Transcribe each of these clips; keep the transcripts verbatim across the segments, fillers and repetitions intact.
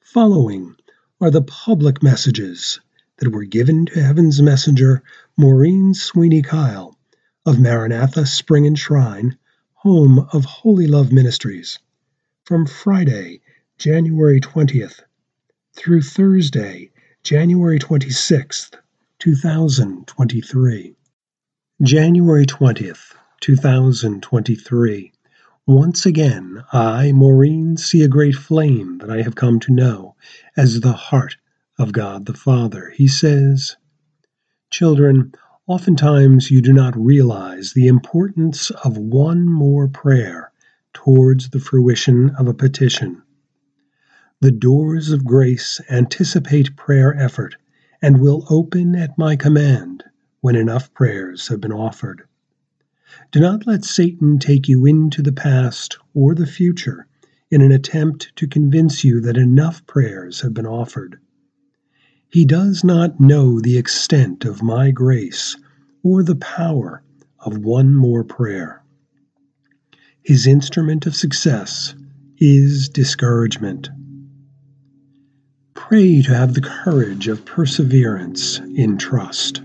Following are the public messages that were given to Heaven's Messenger Maureen Sweeney Kyle of Maranatha Spring and Shrine, home of Holy Love Ministries, from Friday, January twentieth, through Thursday, January twenty-sixth, two thousand twenty-three. January twentieth, two thousand twenty-three. Once again, I, Maureen, see a great flame that I have come to know as the heart of God the Father. He says, "Children, oftentimes you do not realize the importance of one more prayer towards the fruition of a petition. The doors of grace anticipate prayer effort and will open at my command when enough prayers have been offered. Do not let Satan take you into the past or the future in an attempt to convince you that enough prayers have been offered. He does not know the extent of my grace or the power of one more prayer. His instrument of success is discouragement. Pray to have the courage of perseverance in trust."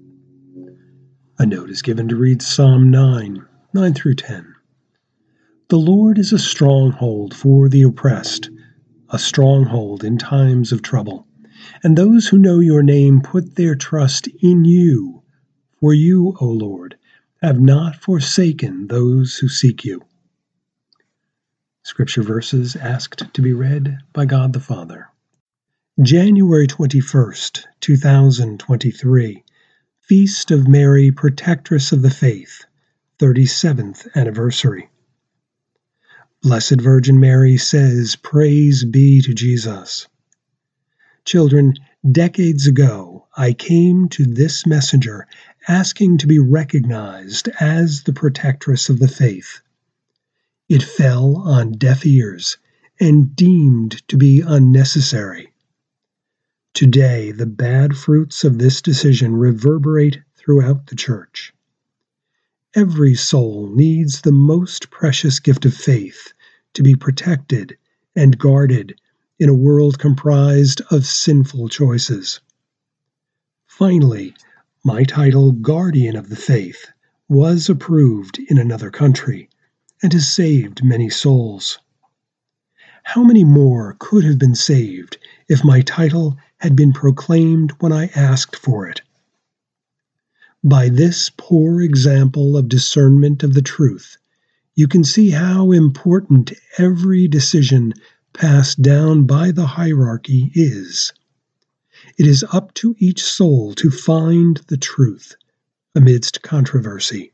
A note is given to read Psalm nine, nine through ten. "The Lord is a stronghold for the oppressed, a stronghold in times of trouble. And those who know your name put their trust in you. For you, O Lord, have not forsaken those who seek you." Scripture verses asked to be read by God the Father. January twenty-first, two thousand twenty-three. Feast of Mary, Protectress of the Faith, thirty-seventh Anniversary. Blessed Virgin Mary says, "Praise be to Jesus." Children, decades ago, I came to this messenger asking to be recognized as the protectress of the faith. It fell on deaf ears and deemed to be unnecessary. Today, the bad fruits of this decision reverberate throughout the Church. Every soul needs the most precious gift of faith to be protected and guarded in a world comprised of sinful choices. Finally, my title, Guardian of the Faith, was approved in another country and has saved many souls. How many more could have been saved if my title had been proclaimed when I asked for it? By this poor example of discernment of the truth, you can see how important every decision passed down by the hierarchy is. It is up to each soul to find the truth amidst controversy.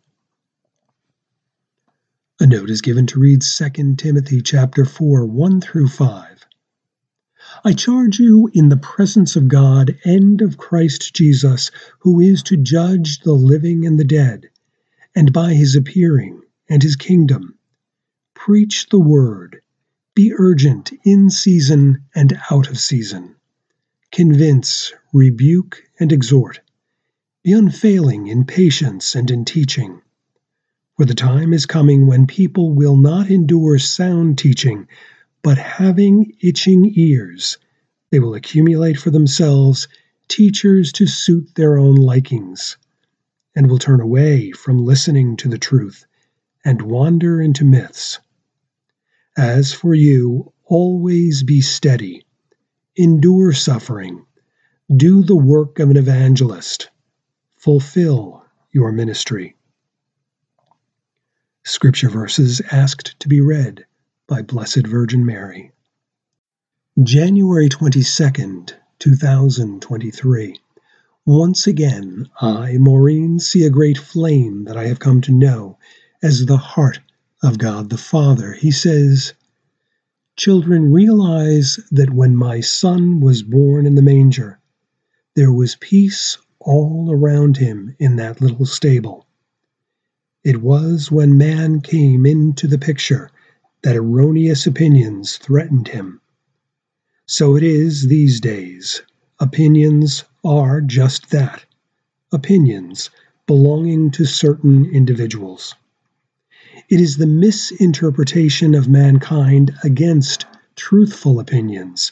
A note is given to read Second Timothy chapter four, one through five. "I charge you in the presence of God and of Christ Jesus, who is to judge the living and the dead, and by his appearing and his kingdom, preach the word, be urgent in season and out of season. Convince, rebuke, and exhort. Be unfailing in patience and in teaching. For the time is coming when people will not endure sound teaching, but having itching ears, they will accumulate for themselves teachers to suit their own likings, and will turn away from listening to the truth and wander into myths. As for you, always be steady, endure suffering, do the work of an evangelist, fulfill your ministry." Scripture verses asked to be read by Blessed Virgin Mary. January twenty-second, two thousand twenty-three. Once again, I, Maureen, see a great flame that I have come to know as the heart of God the Father. He says, "Children, realize that when my Son was born in the manger, there was peace all around him in that little stable. It was when man came into the picture that erroneous opinions threatened him. So it is these days. Opinions are just that, opinions belonging to certain individuals. It is the misinterpretation of mankind against truthful opinions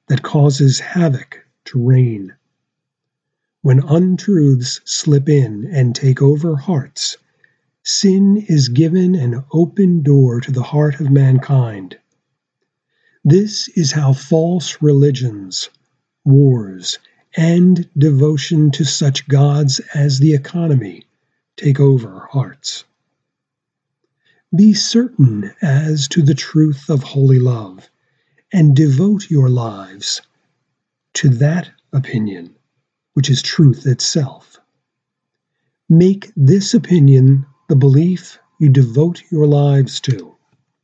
that causes havoc to reign. When untruths slip in and take over hearts, sin is given an open door to the heart of mankind. This is how false religions, wars, and devotion to such gods as the economy take over hearts. Be certain as to the truth of holy love, and devote your lives to that opinion, which is truth itself. Make this opinion the belief you devote your lives to.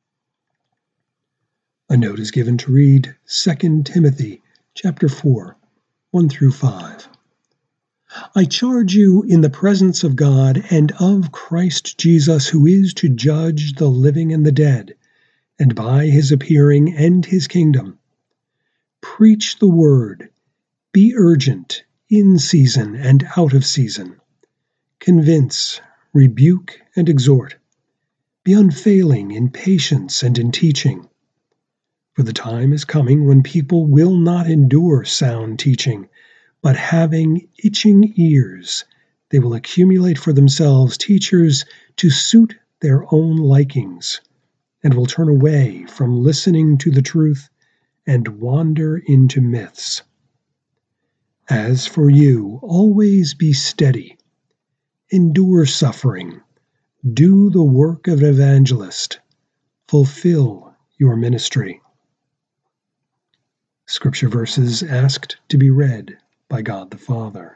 A note is given to read Second Timothy chapter four, one through five. I charge you in the presence of God and of Christ Jesus, who is to judge the living and the dead, and by his appearing and his kingdom. Preach the word, be urgent, in season and out of season. Convince, rebuke, and exhort. Be unfailing in patience and in teaching. For the time is coming when people will not endure sound teaching, but having itching ears, they will accumulate for themselves teachers to suit their own likings, and will turn away from listening to the truth and wander into myths. As for you, always be steady, endure suffering, do the work of an evangelist, fulfill your ministry. Scripture verses asked to be read by God the Father.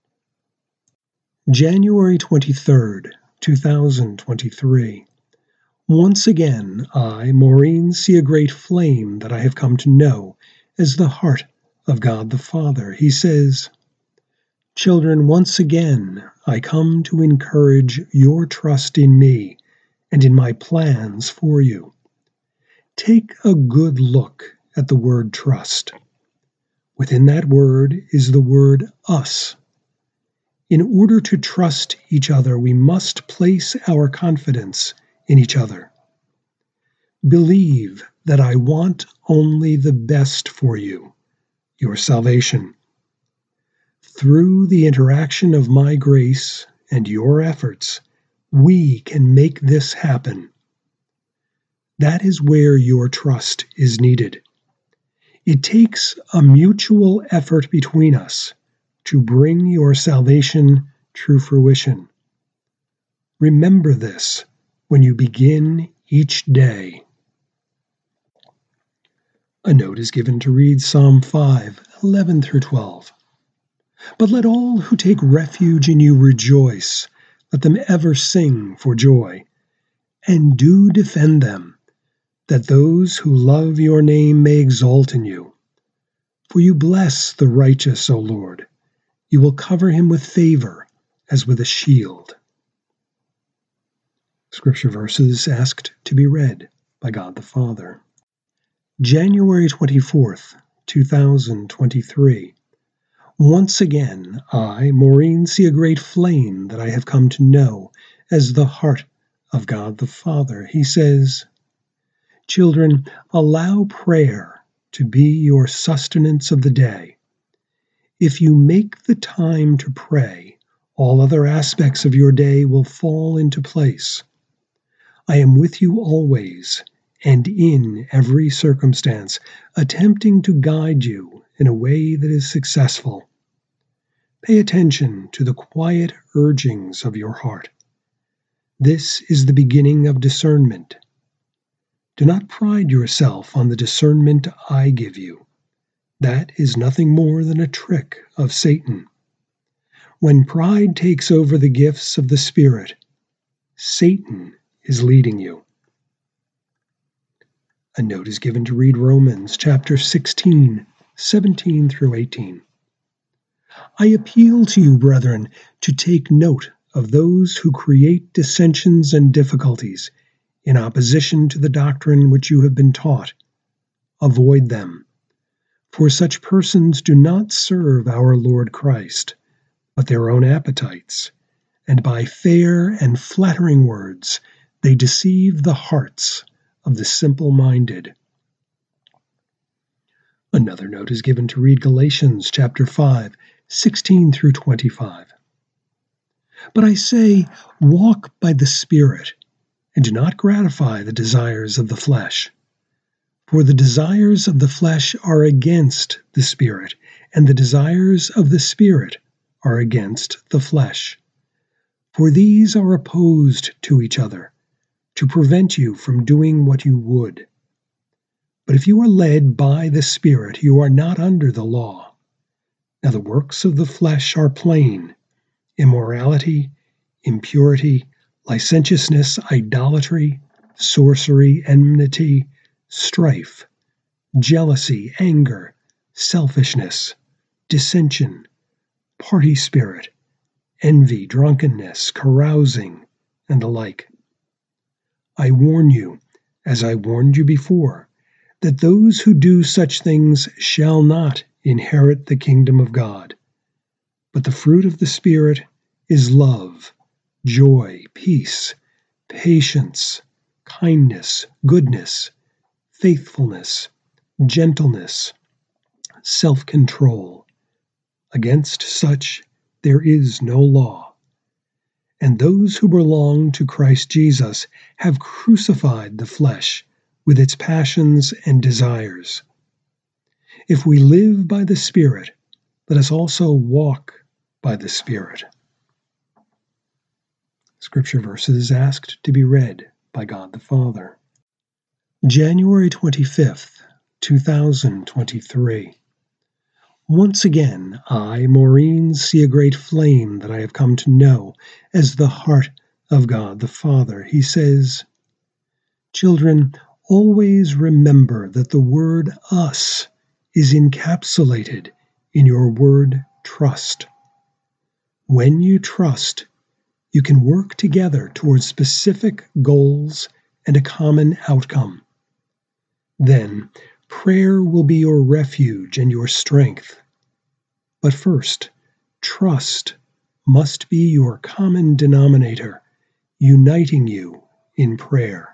January twenty-third, two thousand twenty-three. Once again, I, Maureen, see a great flame that I have come to know as the heart of God the Father. He says, Children, once again I come to encourage your trust in me and in my plans for you. Take a good look at the word trust. Within that word is the word us. In order to trust each other, we must place our confidence in each other. Believe that I want only the best for you, your salvation. Through the interaction of my grace and your efforts, we can make this happen. That is where your trust is needed. It takes a mutual effort between us to bring your salvation to fruition. Remember this when you begin each day. A note is given to read Psalm five, eleven through twelve. But let all who take refuge in you rejoice. Let them ever sing for joy. And do defend them, that those who love your name may exalt in you. For you bless the righteous, O Lord. You will cover him with favor, as with a shield. Scripture verses asked to be read by God the Father. January twenty-fourth, two thousand twenty-three. Once again, I, Maureen, see a great flame that I have come to know as the heart of God the Father. He says, Children, allow prayer to be your sustenance of the day. If you make the time to pray, all other aspects of your day will fall into place. I am with you always and in every circumstance, attempting to guide you in a way that is successful. Pay attention to the quiet urgings of your heart. This is the beginning of discernment. Do not pride yourself on the discernment I give you. That is nothing more than a trick of Satan. When pride takes over the gifts of the Spirit, Satan is leading you. A note is given to read Romans chapter sixteen, seventeen through eighteen. I appeal to you, brethren, to take note of those who create dissensions and difficulties in opposition to the doctrine which you have been taught. Avoid them. For such persons do not serve our Lord Christ, but their own appetites, and by fair and flattering words they deceive the hearts of the simple-minded. Another note is given to read Galatians chapter five, sixteen through twenty-five. But I say, walk by the Spirit, and do not gratify the desires of the flesh. For the desires of the flesh are against the Spirit, and the desires of the Spirit are against the flesh. For these are opposed to each other, to prevent you from doing what you would. But if you are led by the Spirit, you are not under the law. Now the works of the flesh are plain: immorality, impurity, licentiousness, idolatry, sorcery, enmity, strife, jealousy, anger, selfishness, dissension, party spirit, envy, drunkenness, carousing, and the like. I warn you, as I warned you before, that those who do such things shall not inherit the kingdom of God. But the fruit of the Spirit is love, joy, peace, patience, kindness, goodness, faithfulness, gentleness, self-control. Against such there is no law. And those who belong to Christ Jesus have crucified the flesh with its passions and desires. If we live by the Spirit, let us also walk by the Spirit. Scripture verses asked to be read by God the Father. January twenty-fifth, two thousand twenty-three. Once again, I, Maureen, see a great flame that I have come to know as the heart of God the Father. He says, "Children, always remember that the word us is encapsulated in your word trust. When you trust, you can work together towards specific goals and a common outcome. Then, prayer will be your refuge and your strength. But first, trust must be your common denominator, uniting you in prayer."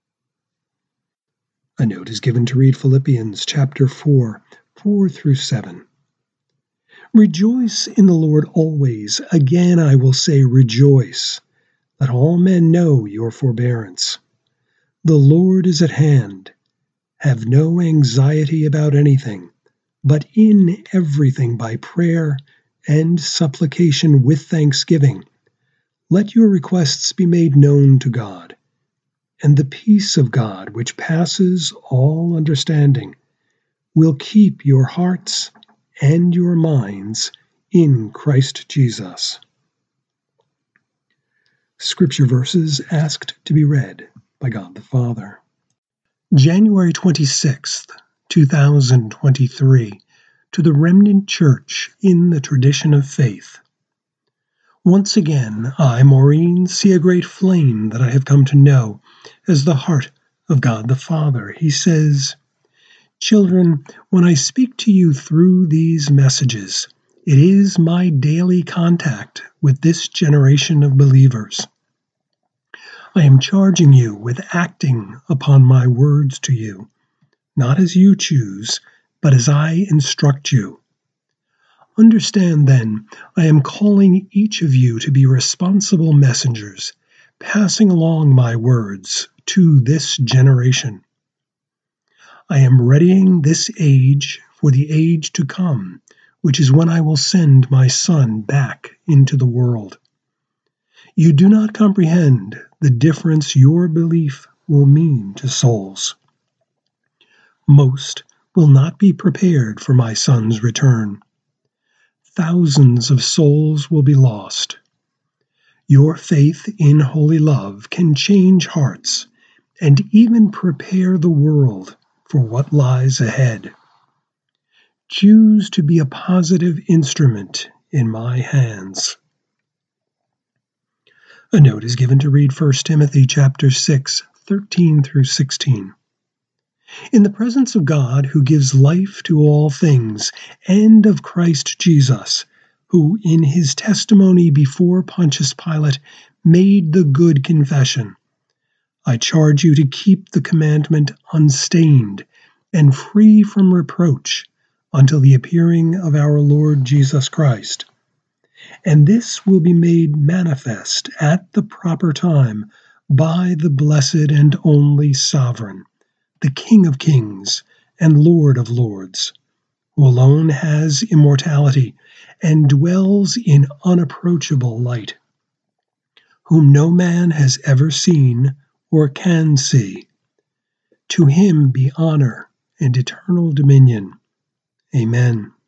A note is given to read Philippians chapter four, four through seven. "Rejoice in the Lord always. Again I will say rejoice. Let all men know your forbearance. The Lord is at hand. Have no anxiety about anything, but in everything by prayer and supplication with thanksgiving, let your requests be made known to God. And the peace of God, which passes all understanding, will keep your hearts and your minds in Christ Jesus." Scripture verses asked to be read by God the Father. January twenty-sixth, two thousand twenty-three, to the Remnant Church in the Tradition of Faith. Once again, I, Maureen, see a great flame that I have come to know as the heart of God the Father. He says, "Children, when I speak to you through these messages, it is my daily contact with this generation of believers. I am charging you with acting upon my words to you, not as you choose, but as I instruct you. Understand, then, I am calling each of you to be responsible messengers, passing along my words to this generation. I am readying this age for the age to come, which is when I will send my Son back into the world. You do not comprehend the difference your belief will mean to souls. Most will not be prepared for my Son's return. Thousands of souls will be lost. Your faith in holy love can change hearts and even prepare the world for what lies ahead. Choose to be a positive instrument in my hands." A note is given to read First Timothy chapter six, thirteen through sixteen. "In the presence of God, who gives life to all things, and of Christ Jesus, who in his testimony before Pontius Pilate made the good confession, I charge you to keep the commandment unstained and free from reproach until the appearing of our Lord Jesus Christ. And this will be made manifest at the proper time by the blessed and only Sovereign, the King of kings and Lord of lords, who alone has immortality and dwells in unapproachable light, whom no man has ever seen or can see. To him be honor and eternal dominion. Amen.